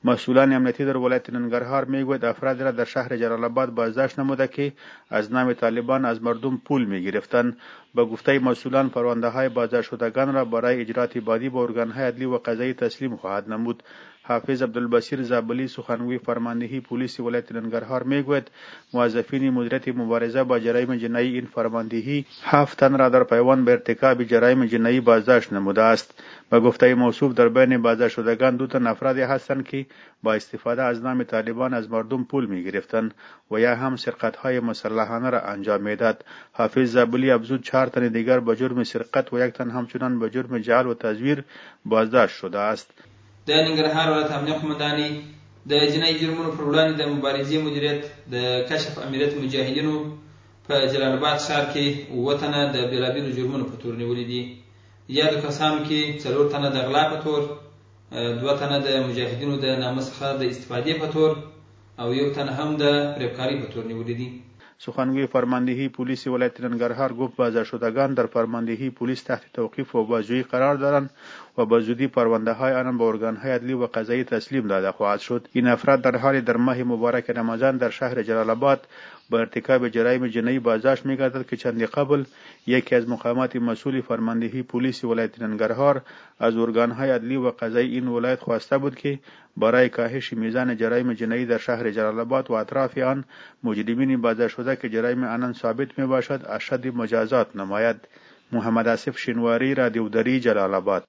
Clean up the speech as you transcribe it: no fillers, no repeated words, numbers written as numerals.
مسئولان امنیتی در ولایت ننگرهار میگوید افرادی را در شهر جلال آباد بازداشت نموده که از نام طالبان از مردم پول میگرفتند. به گفته مسئولان پرونده های بازداشت شدگان را برای اجرات بعدی به ارگان های عدلی و قضایی تسلیم خواهد نمود. حافظ عبدالبصیر زابلی سخنگوی فرماندهی پلیس ولایت ننگرهار میگوید موظفین مدیریت مبارزه با جرایم جنایی این فرماندهی 7 تن را در پیوند به ارتکاب جرایم جنایی بازداشت نموده است. به گفته موصوف در بین بازداشت شدگان 2 تن افرادی هستند که با استفاده از نام طالبان از مردم پول میگرفتند و یا هم سرقت های مسلحانه را انجام میداد. حافظ زابلی افزود 4 تن دیگر به جرم سرقت و 1 تن همچنان به جرم جعل و تزویر بازداشت شده است. د ننګرهار ولایت امنیه قومندانۍ د جنایي جرمونو پر وړاندې د مبارزې مدیریت د کشف امنیت مجاهدینو په جلال آباد ښار کې 7 تنه د بېلابېلو جرمونو په تور نیولي دي. یادو کسانو کې 4 تنه د غلا په تور، 2 تنه د مجاهدینو د نامه څخه د استفادې په تور او 1 تن هم د فریبکارۍ په تور نیولي دي. سخنگوی فرماندهی پلیس ولایت ننگرهار گفت بازداشت شدگان در فرماندهی پلیس تحت توقیف و بازجویی قرار دارند و به زودی پرونده های آنان به ارگان های عدلی و قضایی تسلیم داده خواهد شد. این افراد در حال در ماه مبارک رمضان در شهر جلال آباد به ارتکاب جرایم جنایی بازداشت می‌گردد که چندی قبل یکی از مقامات مسئول فرماندهی پلیس ولایت ننگرهار از ارگان های عدلی و قضایی این ولایت خواسته بود که برای کاهش میزان جرایم جنایی در شهر جلال آباد و اطراف آن مجرمین بازداشت شده که جرایم آنان ثابت میباشد اشد مجازات نماید. محمد آصف شینواری، رادیو دری، جلال آباد.